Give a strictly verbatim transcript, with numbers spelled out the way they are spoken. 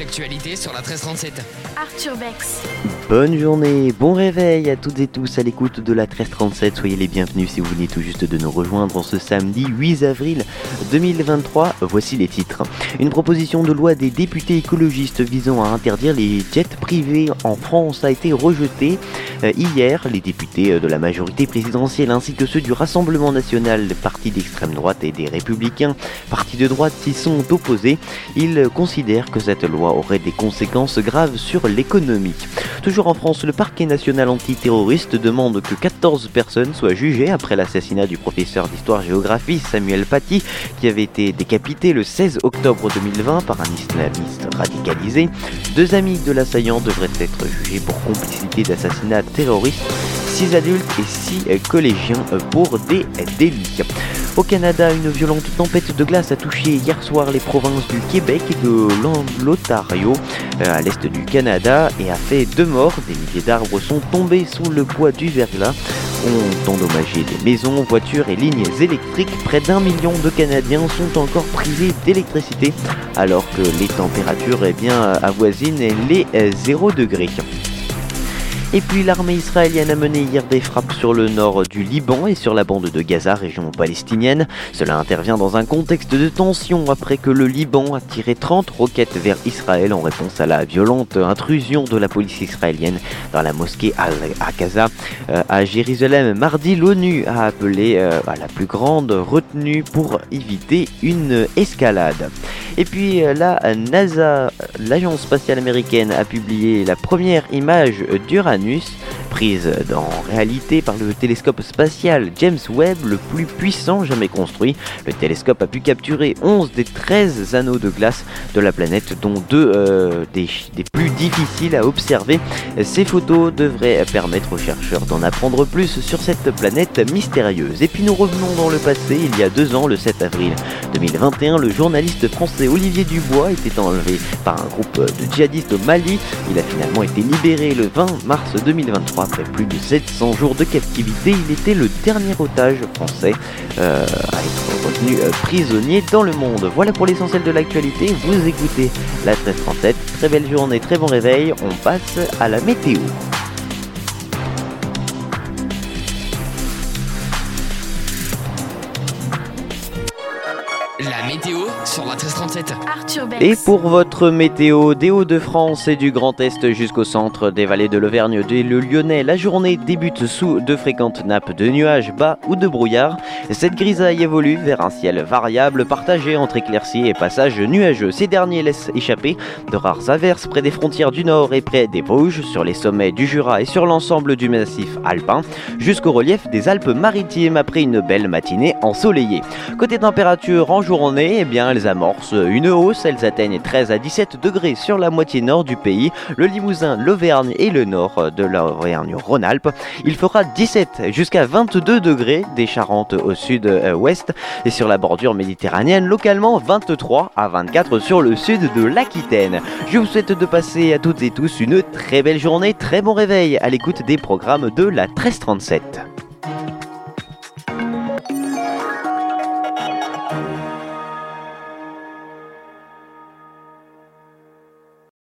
l'actualité sur la treize trente-sept. Arthur Bex. Bonne journée, bon réveil à toutes et tous à l'écoute de la treize trente-sept. Soyez les bienvenus si vous venez tout juste de nous rejoindre en ce samedi huit avril deux mille vingt-trois. Voici les titres. Une proposition de loi des députés écologistes visant à interdire les jets privés en France a été rejetée. Euh, hier, les députés de la majorité présidentielle ainsi que ceux du Rassemblement national, parti d'extrême droite et des Républicains, parti de droite, s'y sont opposés. Ils considèrent que cette loi aurait des conséquences graves sur l'économie. Toujours en France, le parquet national antiterroriste demande que quatorze personnes soient jugées après l'assassinat du professeur d'histoire-géographie Samuel Paty, qui avait été décapité le seize octobre deux mille vingt par un islamiste radicalisé. Deux amis de l'assaillant devraient être jugés pour complicité d'assassinat terroriste, six adultes et six collégiens pour des délits. Au Canada, une violente tempête de glace a touché hier soir les provinces du Québec et de l'Ontario à l'est du Canada et a fait deux morts. Des milliers d'arbres sont tombés sous le poids du verglas, ont endommagé des maisons, voitures et lignes électriques. Près d'un million de Canadiens sont encore privés d'électricité alors que les températures eh bien, avoisinent les zéro degrés. Et puis l'armée israélienne a mené hier des frappes sur le nord du Liban et sur la bande de Gaza, région palestinienne. Cela intervient dans un contexte de tension après que le Liban a tiré trente roquettes vers Israël en réponse à la violente intrusion de la police israélienne dans la mosquée à Gaza. Euh, à Jérusalem, mardi, l'ONU a appelé euh, à la plus grande retenue pour éviter une escalade. Et puis la NASA, l'agence spatiale américaine, a publié la première image d'Uranus, prise en réalité par le télescope spatial James Webb, le plus puissant jamais construit. Le télescope a pu capturer onze des treize anneaux de glace de la planète, dont deux euh, des, des plus difficiles à observer. Ces photos devraient permettre aux chercheurs d'en apprendre plus sur cette planète mystérieuse. Et puis nous revenons dans le passé. Il y a deux ans, le sept avril deux mille vingt et un, le journaliste français Olivier Dubois était enlevé par un groupe de djihadistes au Mali. Il a finalement été libéré le vingt mars deux mille vingt-trois après plus de sept cents jours de captivité. Il était le dernier otage français euh, à être retenu euh, prisonnier dans le monde. Voilà pour l'essentiel de l'actualité. Vous écoutez la treize trente-sept. Très belle journée, très bon réveil. On passe à la météo. La météo sur la treize trente-sept. Arthur Bex. Et pour votre météo des Hauts-de-France et du Grand Est jusqu'au centre des vallées de l'Auvergne et le Lyonnais, la journée débute sous de fréquentes nappes de nuages bas ou de brouillard. Cette grisaille évolue vers un ciel variable partagé entre éclaircies et passages nuageux. Ces derniers laissent échapper de rares averses près des frontières du Nord et près des Vosges, sur les sommets du Jura et sur l'ensemble du massif alpin, jusqu'au relief des Alpes-Maritimes après une belle matinée ensoleillée. Côté température en journée, eh bien, elles amorcent une hausse. Elles atteignent treize à dix-sept degrés sur la moitié nord du pays, le Limousin, l'Auvergne et le nord de l'Auvergne-Rhône-Alpes. Il fera dix-sept jusqu'à vingt-deux degrés des Charentes au sud-ouest et sur la bordure méditerranéenne, localement vingt-trois à vingt-quatre sur le sud de l'Aquitaine. Je vous souhaite de passer à toutes et tous une très belle journée, très bon réveil à l'écoute des programmes de la treize trente-sept.